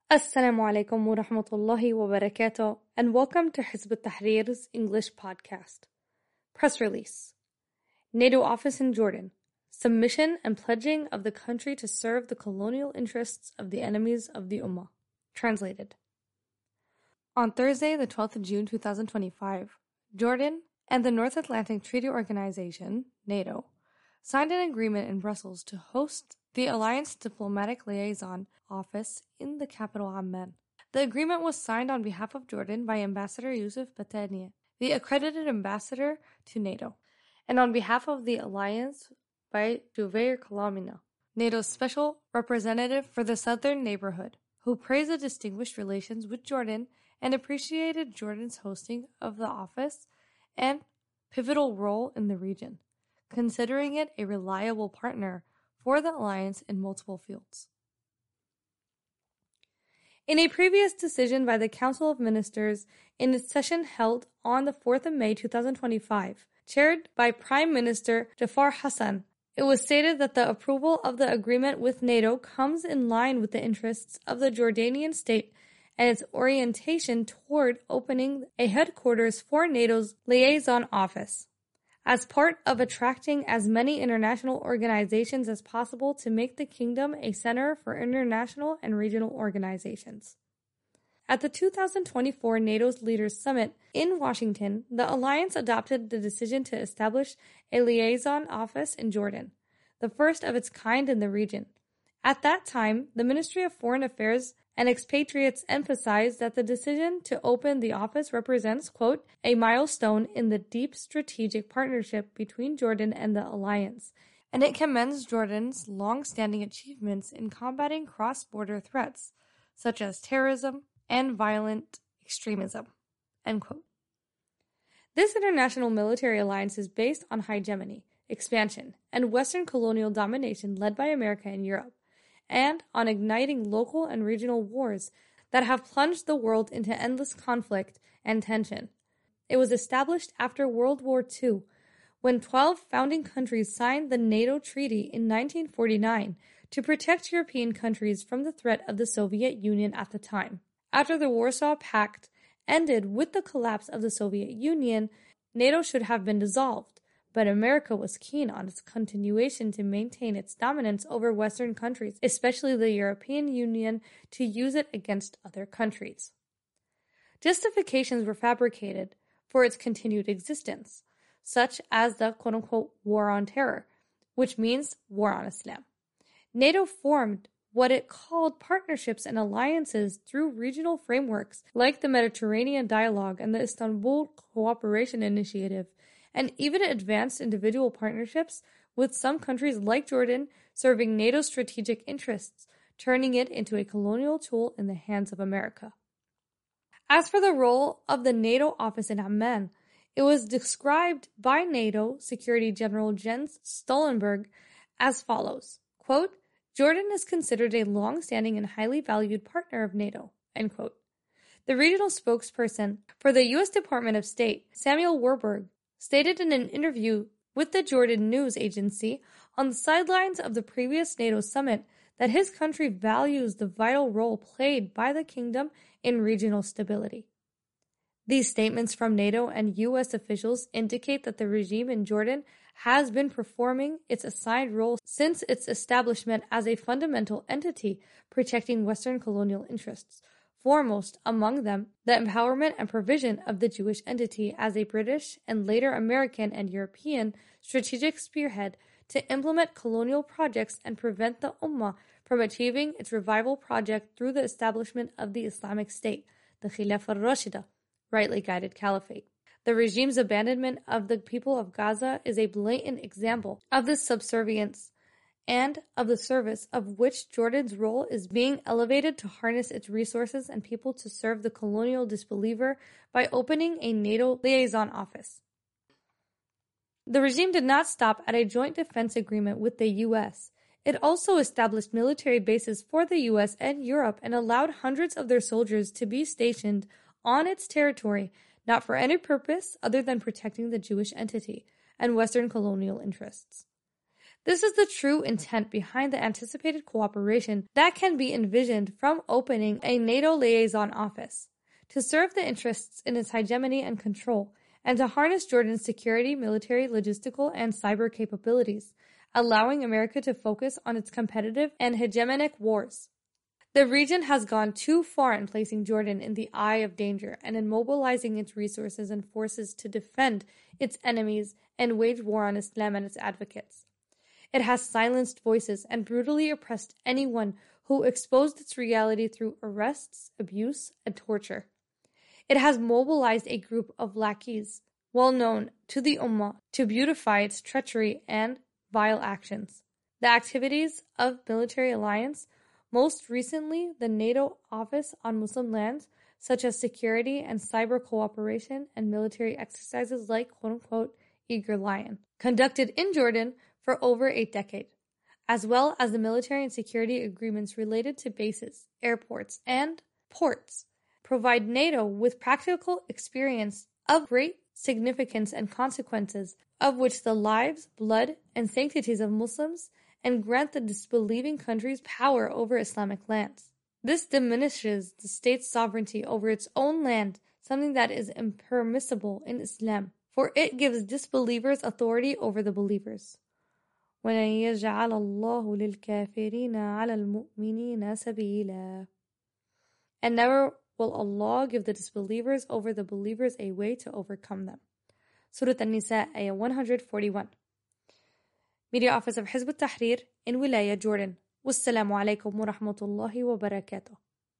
Assalamu alaikum wa rahmatullahi wa barakatuh, and welcome to Hizb ut-Tahrir's English podcast. Press release. NATO office in Jordan. Submission and pledging of the country to serve the colonial interests of the enemies of the Ummah. Translated. On Thursday, the 12th of June 2025, Jordan and the North Atlantic Treaty Organization, NATO, signed an agreement in Brussels to host the Alliance Diplomatic Liaison Office in the capital Amman. The agreement was signed on behalf of Jordan by Ambassador Yusuf Batania, the accredited ambassador to NATO, and on behalf of the alliance by Juvair Kalamina, NATO's special representative for the southern neighborhood, who praised the distinguished relations with Jordan and appreciated Jordan's hosting of the office and pivotal role in the region, considering it a reliable partner for the alliance in multiple fields. In a previous decision by the Council of Ministers in its session held on the 4th of May 2025, chaired by Prime Minister Jafar Hassan, it was stated that the approval of the agreement with NATO comes in line with the interests of the Jordanian state and its orientation toward opening a headquarters for NATO's liaison office, as part of attracting as many international organizations as possible to make the kingdom a center for international and regional organizations. At the 2024 NATO's Leaders Summit in Washington, the alliance adopted the decision to establish a liaison office in Jordan, the first of its kind in the region. At that time, the Ministry of Foreign Affairs and expatriates emphasized that the decision to open the office represents, quote, a milestone in the deep strategic partnership between Jordan and the alliance, and it commends Jordan's long-standing achievements in combating cross-border threats, such as terrorism and violent extremism, end quote. This international military alliance is based on hegemony, expansion, and Western colonial domination led by America and Europe, and on igniting local and regional wars that have plunged the world into endless conflict and tension. It was established after World War II, when 12 founding countries signed the NATO Treaty in 1949 to protect European countries from the threat of the Soviet Union at the time. After the Warsaw Pact ended with the collapse of the Soviet Union, NATO should have been dissolved, but America was keen on its continuation to maintain its dominance over Western countries, especially the European Union, to use it against other countries. Justifications were fabricated for its continued existence, such as the quote-unquote war on terror, which means war on Islam. NATO formed what it called partnerships and alliances through regional frameworks like the Mediterranean Dialogue and the Istanbul Cooperation Initiative, and even advanced individual partnerships with some countries like Jordan serving NATO's strategic interests, turning it into a colonial tool in the hands of America. As for the role of the NATO office in Amman, it was described by NATO Secretary General Jens Stoltenberg as follows, quote, Jordan is considered a long-standing and highly valued partner of NATO, end quote. The regional spokesperson for the U.S. Department of State, Samuel Warburg, stated in an interview with the Jordan News Agency on the sidelines of the previous NATO summit that his country values the vital role played by the kingdom in regional stability. These statements from NATO and U.S. officials indicate that the regime in Jordan has been performing its assigned role since its establishment as a fundamental entity protecting Western colonial interests, foremost among them the empowerment and provision of the Jewish entity as a British and later American and European strategic spearhead to implement colonial projects and prevent the Ummah from achieving its revival project through the establishment of the Islamic State, the Khilafah al-Rashida, rightly guided caliphate. The regime's abandonment of the people of Gaza is a blatant example of this subservience and of the service of which Jordan's role is being elevated to harness its resources and people to serve the colonial disbeliever by opening a NATO liaison office. The regime did not stop at a joint defense agreement with the U.S. It also established military bases for the U.S. and Europe and allowed hundreds of their soldiers to be stationed on its territory, not for any purpose other than protecting the Jewish entity and Western colonial interests. This is the true intent behind the anticipated cooperation that can be envisioned from opening a NATO liaison office, to serve the interests in its hegemony and control, and to harness Jordan's security, military, logistical, and cyber capabilities, allowing America to focus on its competitive and hegemonic wars. The region has gone too far in placing Jordan in the eye of danger and in mobilizing its resources and forces to defend its enemies and wage war on Islam and its advocates. It has silenced voices and brutally oppressed anyone who exposed its reality through arrests, abuse, and torture. It has mobilized a group of lackeys, well known to the Ummah, to beautify its treachery and vile actions. The activities of military alliance, most recently the NATO Office on Muslim Lands, such as security and cyber cooperation and military exercises like quote-unquote Eager Lion, conducted in Jordan for over a decade, as well as the military and security agreements related to bases, airports, and ports, provide NATO with practical experience of great significance and consequences, of which the lives, blood, and sanctities of Muslims, and grant the disbelieving countries power over Islamic lands. This diminishes the state's sovereignty over its own land, something that is impermissible in Islam, for it gives disbelievers authority over the believers. وَلَنْ يَجْعَلَ اللَّهُ لِلْكَافِرِينَ عَلَى الْمُؤْمِنِينَ سَبِيلًا. And never will Allah give the disbelievers over the believers a way to overcome them. Surah An-Nisa, Ayah 141. Media Office of Hizb ut-Tahrir in Wilaya, Jordan. Wassalamu alaikum wa rahmatullahi wa barakatuh.